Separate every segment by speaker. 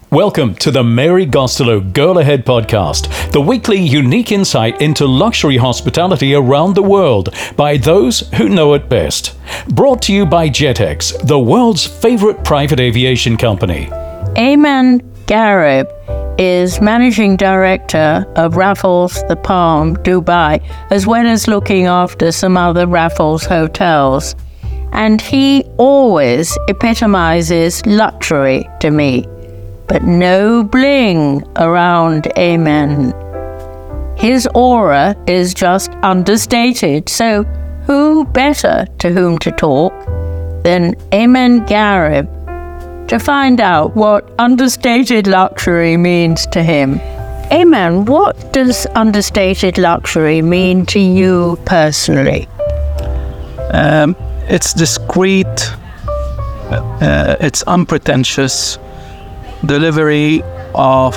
Speaker 1: Welcome to the Mary Gostelow Girl Ahead podcast, the weekly unique insight into luxury hospitality around the world by those who know it best. Brought to you by JetX, the world's favorite private aviation company.
Speaker 2: Ayman Garib is managing director of Raffles The Palm, Dubai, as well as looking after some other Raffles hotels. And he always epitomizes luxury to me. But no bling around Ayman. His aura is just understated, so who better to whom to talk than Ayman Garib to find out what understated luxury means to him. Ayman, what does understated luxury mean to you personally?
Speaker 3: It's discreet, it's unpretentious, delivery of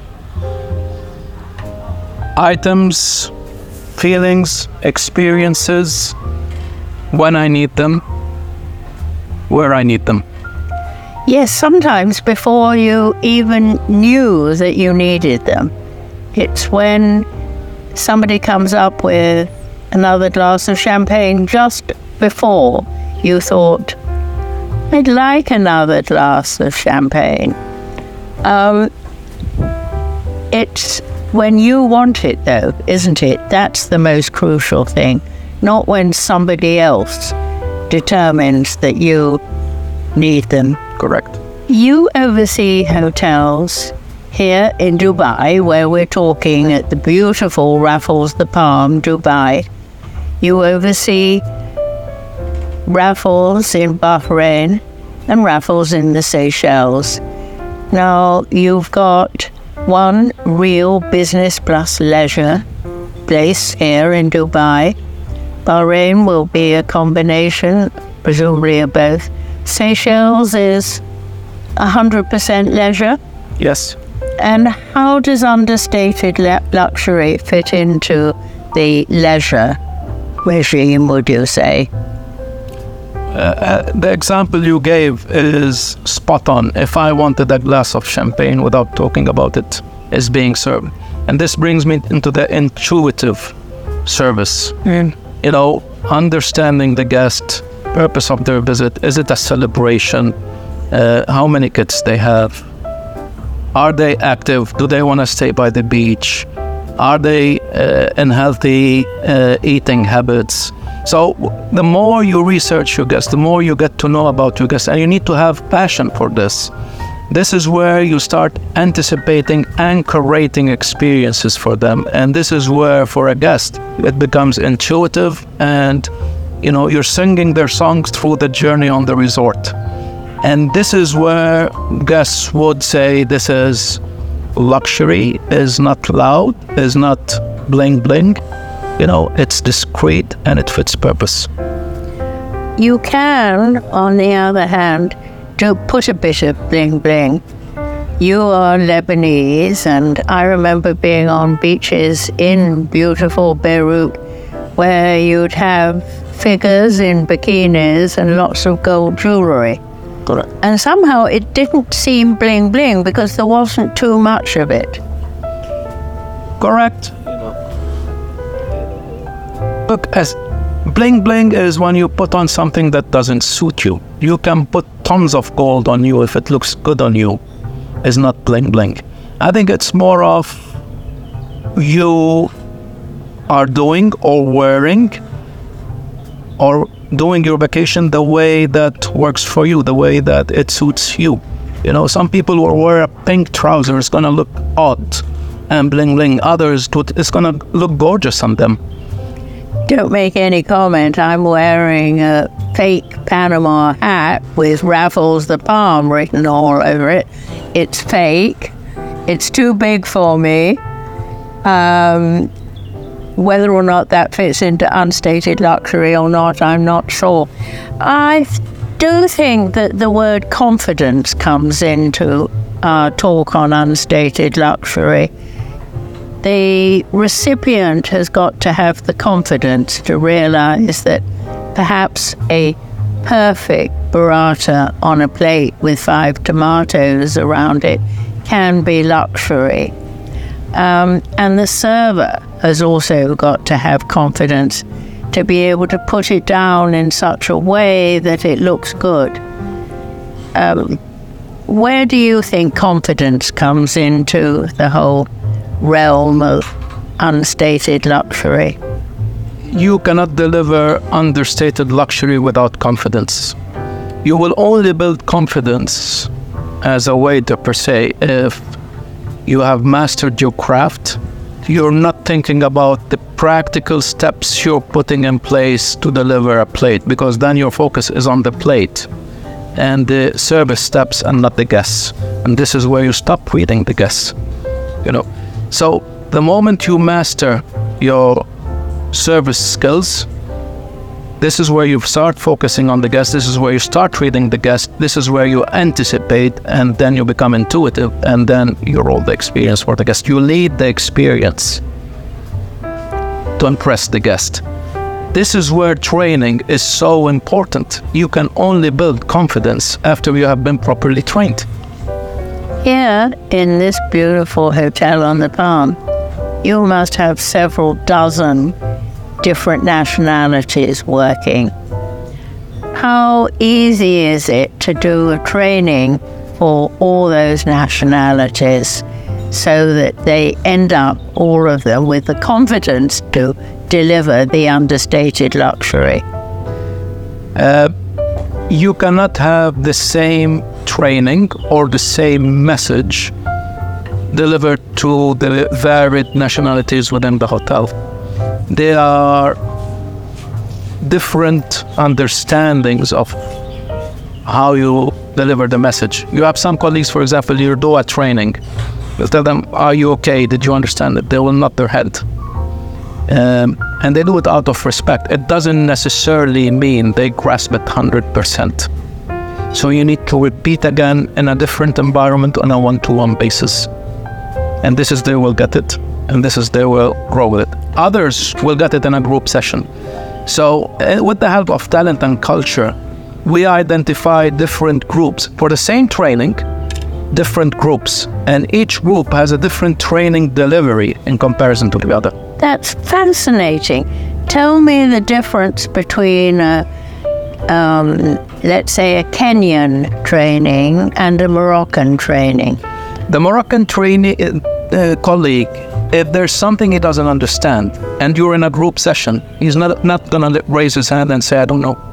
Speaker 3: items, feelings, experiences when I need them, where I need them.
Speaker 2: Yes, sometimes before you even knew that you needed them. It's when somebody comes up with another glass of champagne just before you thought, I'd like another glass of champagne. It's when you want it, though, isn't it? That's the most crucial thing. Not when somebody else determines that you need them.
Speaker 3: Correct.
Speaker 2: You oversee hotels here in Dubai, where we're talking at the beautiful Raffles The Palm, Dubai. You oversee Raffles in Bahrain and Raffles in the Seychelles. Now, you've got one real business plus leisure place here in Dubai. Bahrain will be a combination, presumably of both. Seychelles is 100% leisure.
Speaker 3: Yes.
Speaker 2: And how does understated luxury fit into the leisure regime, would you say?
Speaker 3: The example you gave is spot on. If I wanted a glass of champagne without talking about it is being served. And this brings me into the intuitive service. Understanding the guest, purpose of their visit. Is it a celebration? How many kids they have? Are they active? Do they want to stay by the beach? Are they in healthy eating habits? So the more you research your guests, the more you get to know about your guests, and you need to have passion for this. This is where you start anticipating and curating experiences for them. And this is where, for a guest, it becomes intuitive and, you're singing their songs through the journey on the resort. And this is where guests would say this is luxury, is not loud, is not bling bling. It's discreet and it fits purpose.
Speaker 2: You can, on the other hand, to put a bit of bling bling. You are Lebanese, and I remember being on beaches in beautiful Beirut where you'd have figures in bikinis and lots of gold jewelry.
Speaker 3: Correct.
Speaker 2: And somehow it didn't seem bling bling because there wasn't too much of it.
Speaker 3: Correct. Look, as bling bling is when you put on something that doesn't suit you. You can put tons of gold on you if it looks good on you. It's not bling bling. I think it's more of you are doing or wearing or doing your vacation the way that works for you, the way that it suits you. Some people will wear a pink trouser. It's going to look odd and bling bling. Others, it's going to look gorgeous on them.
Speaker 2: Don't make any comment. I'm wearing a fake Panama hat with Raffles The Palm written all over it. It's fake. It's too big for me. Whether or not that fits into unstated luxury or not, I'm not sure. I do think that the word confidence comes into our talk on unstated luxury. The recipient has got to have the confidence to realize that perhaps a perfect burrata on a plate with 5 tomatoes around it can be luxury. And the server has also got to have confidence to be able to put it down in such a way that it looks good. Where do you think confidence comes into the whole realm of unstated luxury?
Speaker 3: You cannot deliver understated luxury without confidence. You will only build confidence as a waiter per se if you have mastered your craft. You're not thinking about the practical steps you're putting in place to deliver a plate, because then your focus is on the plate and the service steps and not the guests. And this is where you stop reading the guests. So the moment you master your service skills, this is where you start focusing on the guest. This is where you start reading the guest. This is where you anticipate, and then you become intuitive, and then you roll the experience for the guest. You lead the experience to impress the guest. This is where training is so important. You can only build confidence after you have been properly trained.
Speaker 2: Here, in this beautiful hotel on the Palm, you must have several dozen different nationalities working. How easy is it to do a training for all those nationalities so that they end up, all of them, with the confidence to deliver the understated luxury?
Speaker 3: You cannot have the same training or the same message delivered to the varied nationalities within the hotel. There are different understandings of how you deliver the message. You have some colleagues, for example, you do a training. You'll tell them, are you okay? Did you understand it? They will nod their head. And they do it out of respect. It doesn't necessarily mean they grasp it 100%. So you need to repeat again in a different environment on a one-to-one basis. And this is they will get it, and this is they will grow with it. Others will get it in a group session. So with the help of talent and culture, we identify different groups for the same training, different groups, and each group has a different training delivery in comparison to the other.
Speaker 2: That's fascinating. Tell me the difference between let's say a Kenyan training and a Moroccan training.
Speaker 3: The Moroccan colleague, if there's something he doesn't understand and you're in a group session, he's not going to raise his hand and say, I don't know.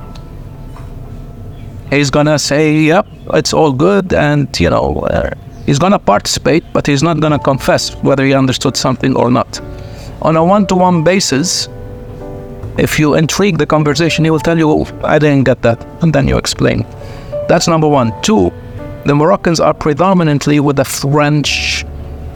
Speaker 3: He's going to say, yep, it's all good, and he's going to participate, but he's not going to confess whether he understood something or not. On a one-to-one basis, if you intrigue the conversation, he will tell you, I didn't get that, and then you explain. That's number one. Two, the Moroccans are predominantly with the French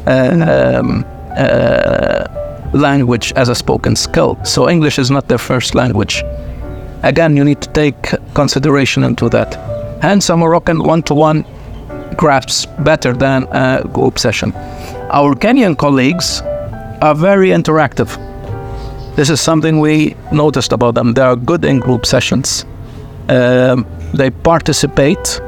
Speaker 3: language as a spoken skill. So English is not their first language. Again, you need to take consideration into that. Hence, a Moroccan one-to-one grasps better than a group session. Our Kenyan colleagues are very interactive. This is something we noticed about them. They are good in group sessions. They participate.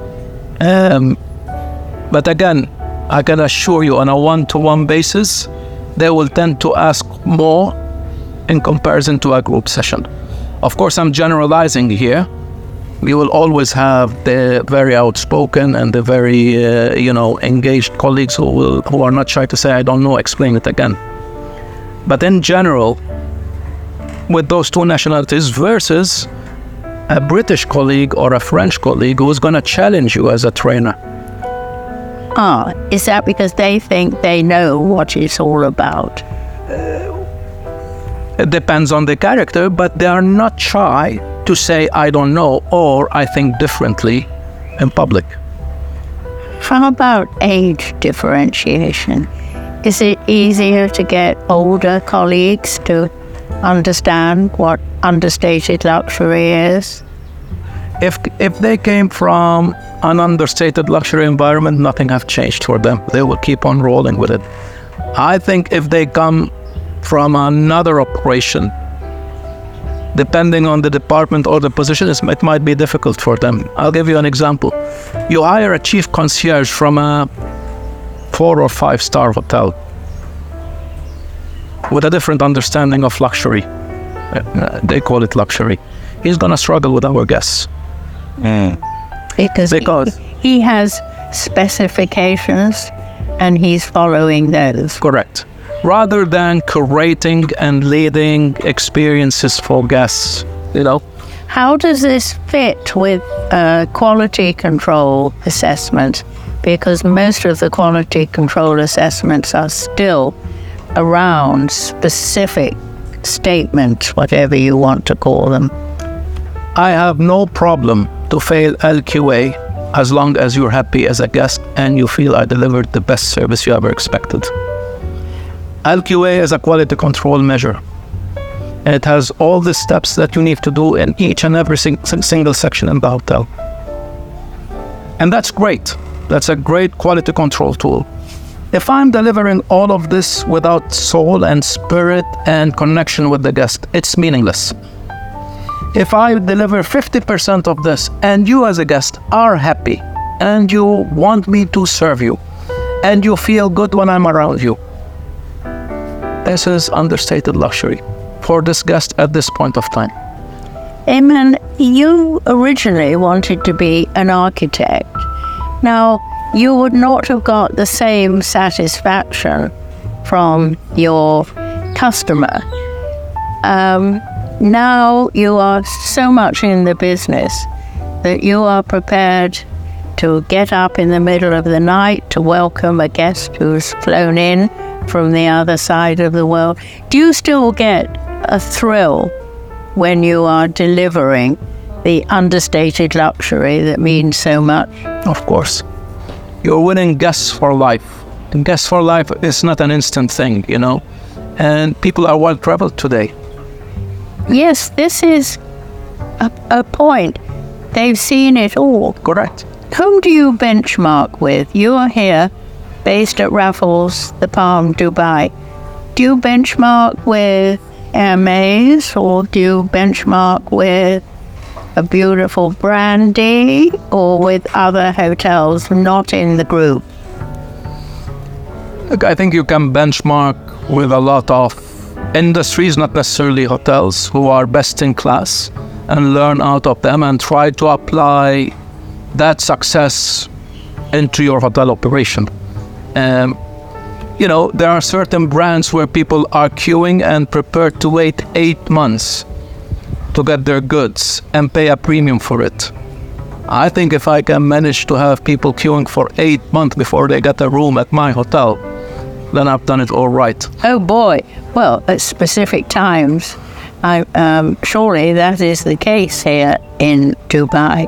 Speaker 3: But again, I can assure you on a one-to-one basis, they will tend to ask more in comparison to a group session. Of course, I'm generalizing here. We will always have the very outspoken and the very, engaged colleagues who are not shy to say, I don't know, explain it again. But in general, with those two nationalities versus a British colleague or a French colleague who is going to challenge you as a trainer.
Speaker 2: Is that because they think they know what it's all about?
Speaker 3: It depends on the character, but they are not shy to say, I don't know, or I think differently in public.
Speaker 2: How about age differentiation? Is it easier to get older colleagues to understand what understated luxury is?
Speaker 3: If they came from an understated luxury environment, nothing has changed for them. They will keep on rolling with it. I think if they come from another operation, depending on the department or the position, it might be difficult for them. I'll give you an example. You hire a chief concierge from a 4 or 5-star hotel with a different understanding of luxury, they call it luxury, he's going to struggle with our guests.
Speaker 2: Because he has specifications and he's following those.
Speaker 3: Correct. Rather than curating and leading experiences for guests,
Speaker 2: How does this fit with quality control assessment? Because most of the quality control assessments are still around specific statements, whatever you want to call them.
Speaker 3: I have no problem to fail LQA as long as you're happy as a guest and you feel I delivered the best service you ever expected. LQA is a quality control measure. It has all the steps that you need to do in each and every single section in the hotel. And that's great. That's a great quality control tool. If I'm delivering all of this without soul and spirit and connection with the guest, it's meaningless. If I deliver 50% of this and you as a guest are happy and you want me to serve you and you feel good when I'm around you, this is understated luxury for this guest at this point of time.
Speaker 2: Ayman, you originally wanted to be an architect. Now, you would not have got the same satisfaction from your customer. Now you are so much in the business that you are prepared to get up in the middle of the night to welcome a guest who's flown in from the other side of the world. Do you still get a thrill when you are delivering the understated luxury that means so much?
Speaker 3: Of course. You're winning guests for life. And guests for life is not an instant thing, and people are well traveled today.
Speaker 2: Yes, this is a point. They've seen it all.
Speaker 3: Correct.
Speaker 2: Whom do you benchmark with? You are here, based at Raffles, the Palm, Dubai. Do you benchmark with Hermes, or do you benchmark with a beautiful Brandy, or with other hotels not in the group?
Speaker 3: Look, I think you can benchmark with a lot of industries, not necessarily hotels, who are best in class, and learn out of them and try to apply that success into your hotel operation. There are certain brands where people are queuing and prepared to wait 8 months to get their goods and pay a premium for it. I think if I can manage to have people queuing for 8 months before they get a room at my hotel, then I've done it all right.
Speaker 2: Oh boy. Well, at specific times, surely that is the case here in Dubai.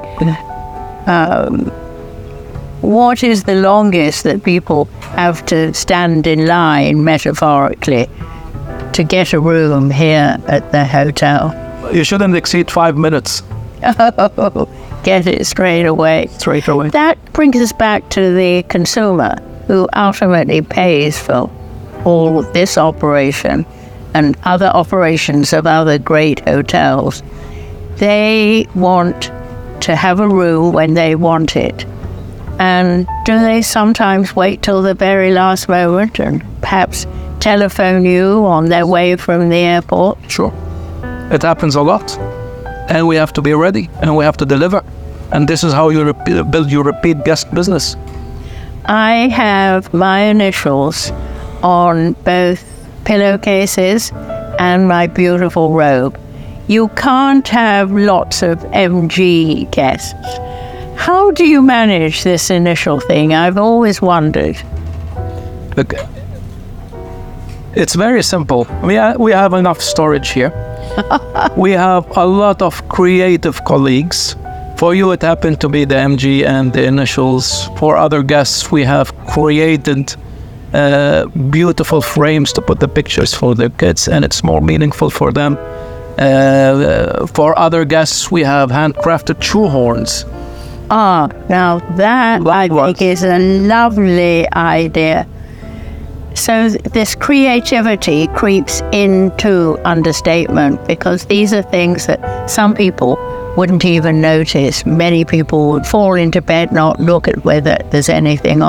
Speaker 2: What is the longest that people have to stand in line, metaphorically, to get a room here at the hotel?
Speaker 3: You shouldn't exceed 5 minutes.
Speaker 2: Oh, get it straight away.
Speaker 3: Straight away.
Speaker 2: That brings us back to the consumer, who ultimately pays for all of this operation and other operations of other great hotels. They want to have a room when they want it. And do they sometimes wait till the very last moment and perhaps telephone you on their way from the airport?
Speaker 3: Sure. It happens a lot. And we have to be ready and we have to deliver. And this is how you build your repeat guest business.
Speaker 2: I have my initials on both pillowcases and my beautiful robe. You can't have lots of MG guests. How do you manage this initial thing? I've always wondered.
Speaker 3: Look, it's very simple. We have enough storage here. We have a lot of creative colleagues. For you, it happened to be the MG and the initials. For other guests, we have created beautiful frames to put the pictures for their kids, and it's more meaningful for them. For other guests, we have handcrafted shoe horns.
Speaker 2: Now that I think is a lovely idea. So this creativity creeps into understatement, because these are things that some people wouldn't even notice. Many people would fall into bed, not look at whether there's anything on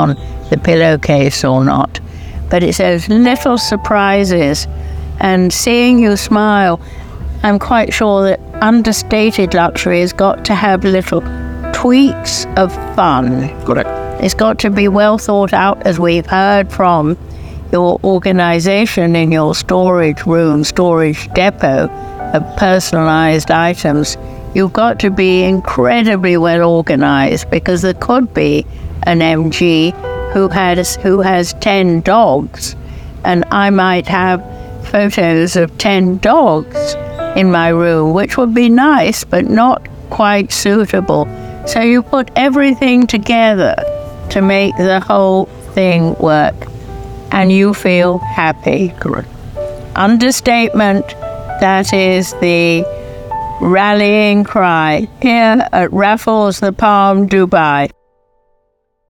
Speaker 2: the pillowcase or not. But it's those little surprises, and seeing you smile. I'm quite sure that understated luxury has got to have little tweaks of fun.
Speaker 3: Correct.
Speaker 2: It's got to be well thought out, as we've heard from your organization in your storage room, storage depot of personalized items. You've got to be incredibly well organized, because there could be an MG who has 10 dogs, and I might have photos of 10 dogs in my room, which would be nice but not quite suitable. So you put everything together to make the whole thing work, and you feel happy.
Speaker 3: Correct.
Speaker 2: Understatement, that is the rallying cry here at Raffles the Palm, Dubai.